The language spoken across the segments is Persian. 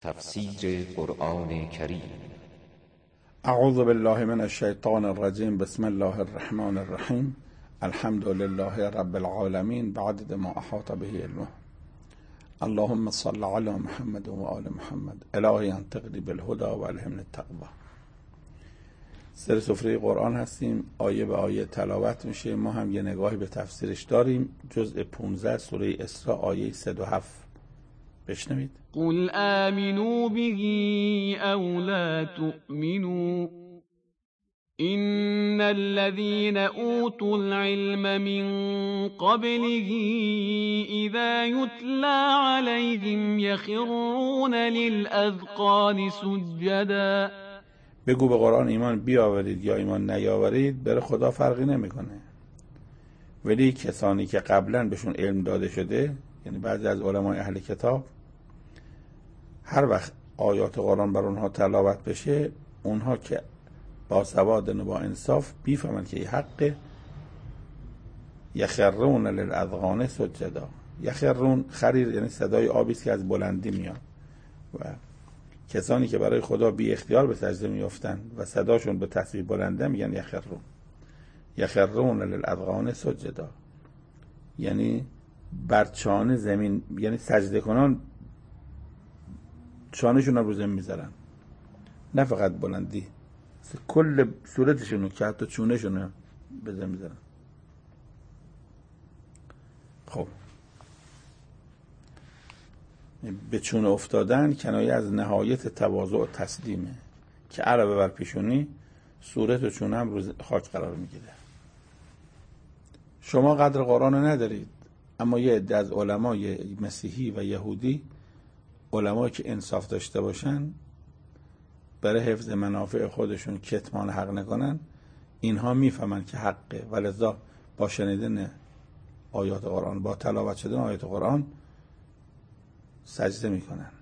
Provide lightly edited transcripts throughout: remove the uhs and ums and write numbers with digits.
تفسیر قرآن کریم. اعوذ بالله من الشیطان الرجیم. بسم الله الرحمن الرحیم. الحمد لله رب العالمین بعدد ما احاط به علمه. اللهم صل علی محمد و آل محمد. الهی انطقنی بالهدى و الهمنی التقوی. سر سفره قرآن هستیم، آیه به آیه تلاوت میشه. ما هم یه نگاهی به تفسیرش داریم. جزء 15 سوره اسراء آیه 107. بشنوید. قل آمنوا به او لا تؤمنوا إن الذين أوتوا العلم من قبله إذا يتلى عليهم يخرون للأذقان سجدا. بگو به قرآن ایمان بیاورید یا ایمان نیاورید، بر خدا فرقی نمیکنه. ولی کسانی که قبلا بهشون علم داده شده، یعنی بعضی از علمای اهل کتاب، هر وقت آیات قرآن بر اونها تلاوت بشه، اونها که با سواد و با انصاف بیفهمن که این حقه، یخرون للاذقان سجدا. یخرون خریر یعنی صدای آبی است که از بلندی میاد، و کسانی که برای خدا بی اختیار به سجده میافتن و صداشون به تسبیح بلنده میگن یخرون. یخرون للاذقان سجدا یعنی بر چانه زمین، یعنی سجده کنان چانهشون رو زمین میذارن، نه فقط بلندی، کل صورتشون که حتی چونهشون رو به زمین میذارن. خب به چونه افتادن کنایه از نهایت تواضع و تسلیمه که علاوه بر پیشونی صورت و چونه هم رو خاک قرار میگیره. شما قدر قرآن رو ندارید، اما یه عده از علمای مسیحی و یهودی، علمایی که انصاف داشته باشن، برای حفظ منافع خودشون کتمان حق نکنن، اینها میفهمن که حقه، ولذا با شنیدن آیات قرآن، با تلاوت شدن آیات قرآن سجده میکنن.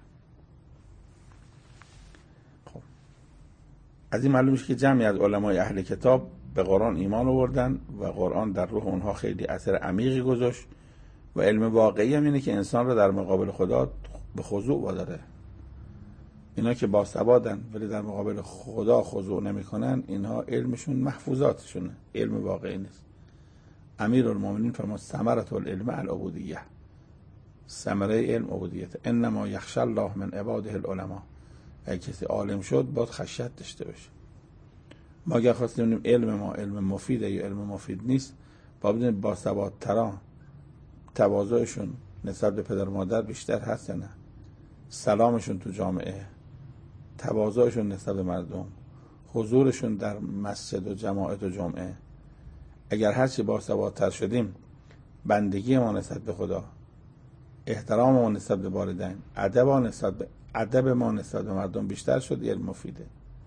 خب از این معلوم میشه که جمعی از علمای اهل کتاب به قرآن ایمان آوردن و قرآن در روح اونها خیلی اثر عمیقی گذاشت، و علم واقعی هم اینه که انسان رو در مقابل خدا به خضوع واداره. اینا که باسوادن ولی در مقابل خدا خضوع نمیکنن، اینها علمشون محفوظاتشونه، علم واقعی نیست. امیرالمومنین فرمود ثمرة العلم العبودیه، ثمره علم عبودیت. انما یخشی الله من عباده العلماء. اگه کسی عالم شد باید خشیت داشته باشه. ما اگر خواستیم ببینیم علم ما علم مفیده یا علم مفید نیست، باید ببینیم باسوادتران تواضعشون نسبت به پدر و مادر بیشتر هست یا نه، سلامشون تو جامعه، تواضعشون نسبت به مردم، حضورشون در مسجد و جماعت و جمعه. اگر هرچی باسوادتر شدیم، بندگی ما نسبت به خدا، احترام ما نسبت به والدین، ادب ما نسبت به مردم بیشتر شد، علم مفیده.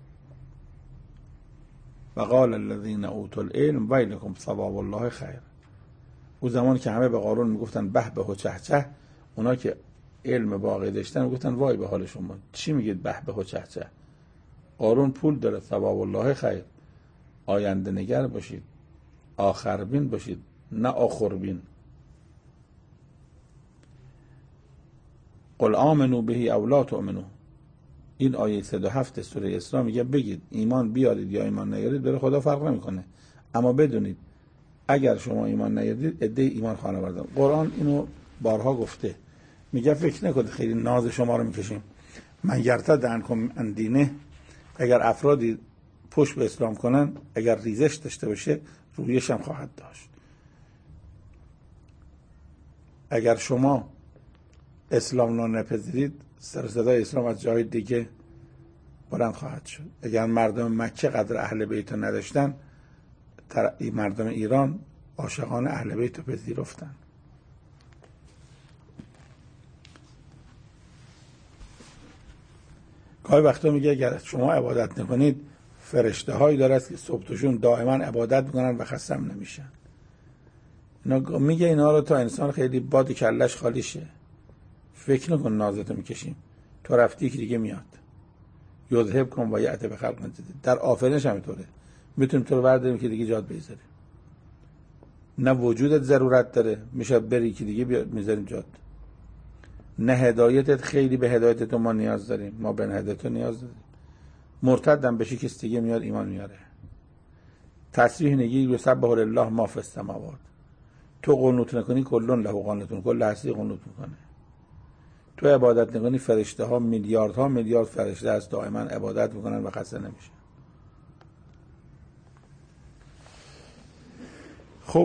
و قال الذین اوتوا العلم ویلکم ثواب الله خیر. اون زمان که همه به قارون میگفتن به به و چه چه، اونا که علم واقعی داشتن میگفتن وای به حال شما، چی میگید به به و چه چه؟ قارون پول داره، ثواب الله خیر. آینده نگر باشید، آخر بین باشید، نه آخر بین. قل آمنوا به او لا تؤمنوا. این آیه 107 سوره اسراء میگه بگید ایمان بیارید یا ایمان نیارید، بر خدا فرق نمیکنه، اما بدونید اگر شما ایمان نیارید عده ایمان خواهند آورد. قرآن اینو بارها گفته، میگه فکر نکنید خیلی ناز شما رو میکشیم. من یرتد عنکم عن دینه، اگر افرادی پشت به اسلام کنن، اگر ریزش داشته باشه رویش هم خواهد داشت. اگر شما اسلام رو نپذیرید، سر صدای اسلام از جای دیگه بلند خواهد شد. اگر مردم مکه قدر اهل بیت نداشتن، مردم ایران عاشقان اهل بیت رو پذیرفتن. گاهی وقتا میگه اگر شما عبادت نکنید، فرشته هایی دارد که صبحشون دائما عبادت میکنن و خستم نمیشن. میگه اینا رو تا انسان خیلی باد کلش خالی شه. فکر نکن نازتو میکشیم، تو رفتی که دیگه میاد. یذهب کن و یأتی بخلق جدید. در آفرینش هم اینطوره، میتونیم تو رو برداریم که دیگه جات بذاریم. نه وجودت ضرورت داره، میشه بری که دیگه میذاریم جات. نه هدایتت خیلی به هدایت تو ما نیاز داریم، ما به هدایت تو نیاز داریم. مرتدم بشی کسی دیگه میاد ایمان میاره. تسبیح نگی یسبح لله ما فی السماوات، تو قنوت نکنی کلون له قانتون، کل هستی قنوت میکنه. تو عبادت نکنی فرشته ها میلیارد فرشته هست دائما عبادت میکنن و خسته نمیشن. خب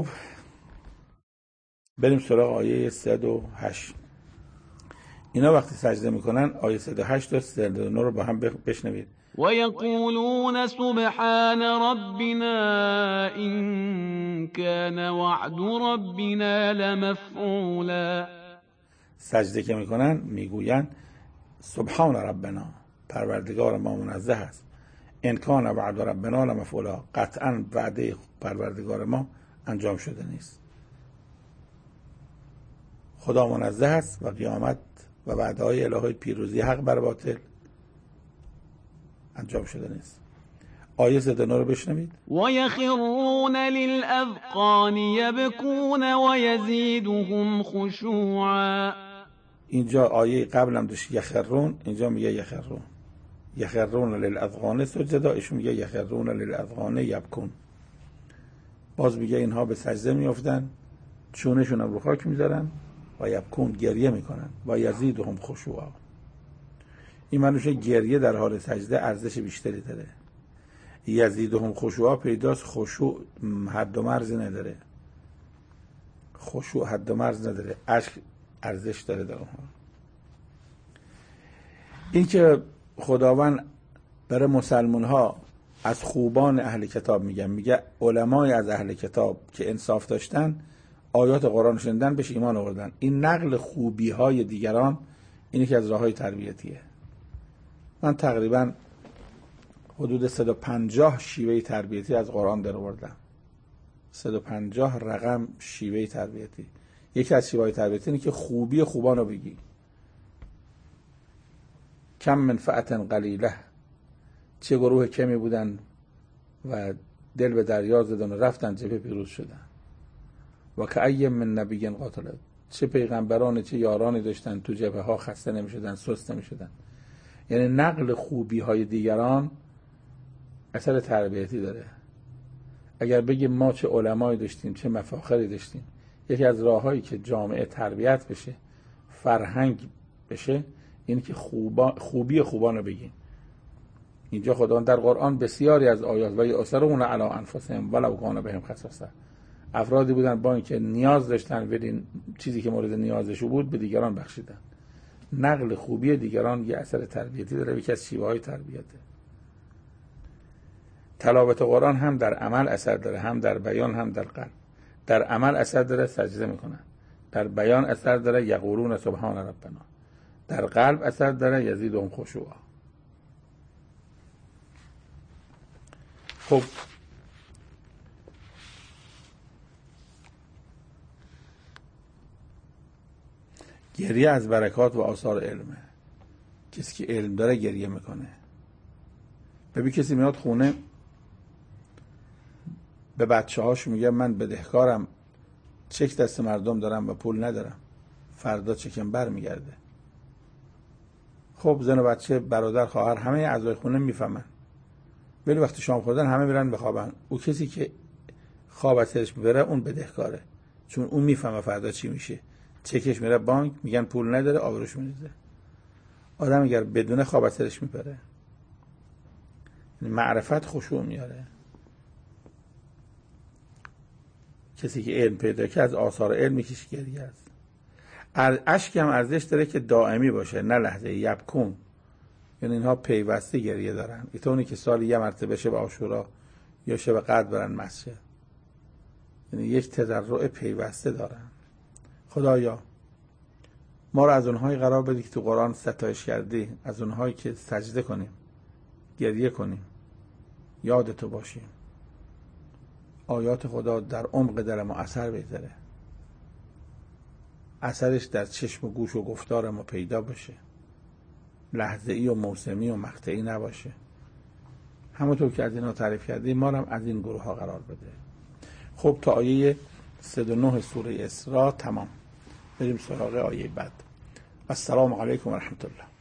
بریم سراغ آیه 108. اینا وقتی سجده میکنن آیه 108 تا 109 رو با هم بشنوید. ويقولون سبحان ربنا إن كان وعد ربنا لمفعولا. سجده که میکنن میگوین سبحان ربنا، پروردگار ما منزه است، ان کان وعد ربنا لمفعولا، قطعا وعده پروردگار ما انجام شده نیست. خدا منزه است و قیامت و وعده‌های الهی پیروزی حق بر باطل انجام شده نیست. آیه 109 رو بشنوید. ويخرون للأذقان يبكون ويزيدهم خشوعا. اینجا آیه قبلم داشت یخرون، اینجا میگه یخرون للأذقان سجدا، ایشون میگه یخرون للأذقان یبکون. باز میگه اینها به سجده میافتن، چونشون هم رو خاک میذارن و یبکون، گریه میکنن و یزیدهم خشوعا. این معنیشه گریه در حال سجده ارزش بیشتری داره. یزیدهم خشوعا پیداست، خشوع حد و مرزی نداره، خشوع حد و مرز نداره، اشک ارزش داره در اونها. این که خداوند برای مسلمان ها از خوبان اهل کتاب میگه علمای از اهل کتاب که انصاف داشتن آیات قرآن شنیدن بهش ایمان آوردن. این نقل خوبی های دیگران اینه که از راه های تربیتیه. من تقریبا حدود 150 شیوه تربیتی از قرآن در آوردم. 150 رقم شیوه تربیتی. یکی از شیوه تربیتی اینه که خوبی خوبان رو بگی. کم من فئة قلیله، چه گروه کمی بودن و دل به دریا زدن و رفتن جبهه پیروز شدن. و کأی من نبی قاتل، چه پیغمبران چه یارانی داشتن تو جبهه ها خسته نمی شدن، سست نمی شدن. یعنی نقل خوبی های دیگران اثر تربیتی داره. اگر بگیم ما چه علمایی داشتیم چه مفاخری داشتیم، یکی از راههایی که جامعه تربیت بشه، فرهنگ بشه، این که خوبی خوبان رو بگیم. اینجا خداوند در قرآن بسیاری از آیات و یؤثرون علی انفسهم ولو کان بهم خصاصه، افرادی بودن با اینکه نیاز داشتن ولی چیزی که مورد نیازشون بود به دیگران بخشیدن. نقل خوبی دیگران یه اثر تربیتی داره، یکی از شیوه‌های تربیته. تلاوت قرآن هم در عمل اثر داره، هم در بیان هم در قلب. در عمل اثر داره، سجده میکنن. در بیان اثر داره، یقولون سبحان ربنا. در قلب اثر داره، یزیدهم خشوعا. خب گریه از برکات و آثار علمه. کسی که علم داره گریه میکنه. ببین کسی میاد خونه به بچه هاش میگه من بدهکارم، چک دست مردم دارم و پول ندارم، فردا چکم بر میگرده. خب زن و بچه، برادر، خواهر، همه اعضای خونه میفهمن، ولی وقتی شام خوردن همه میرن بخوابن. او کسی که خواب از سرش میبره اون بدهکاره، چون اون میفهمه فردا چی میشه. چکش میره بانک، میگن پول نداره، آبروش میریزه. آدم اگر بدون خواب از سرش میبره، معرفت خشوع میاره. کسی که علم پیدا که از آثار علم یکیش گریه است. اشک هم ارزش داره که دائمی باشه، نه لحظه. یبکون یعنی اینها پیوسته گریه دارن. اینطوری که سال یه مرتبه شب عاشورا یا شب قدر برن مسجد، یعنی یک تضرع پیوسته دارن. خدایا ما رو از اونهایی قرار بدی که تو قرآن ستایش کردی، از اونهایی که سجده کنیم، گریه کنیم، یاد تو باشیم، آیات خدا در عمق دل ما اثر بذاره، اثرش در چشم و گوش و گفتار ما پیدا بشه، لحظه‌ای و موسمی و مقطعی نباشه. همونطور که از اینا تعریف کردیم ما رو هم از این گروه ها قرار بده. خب تا آیه 109 سوره اسراء تمام. بریم سراغ آیه بعد. السلام علیکم و رحمت الله.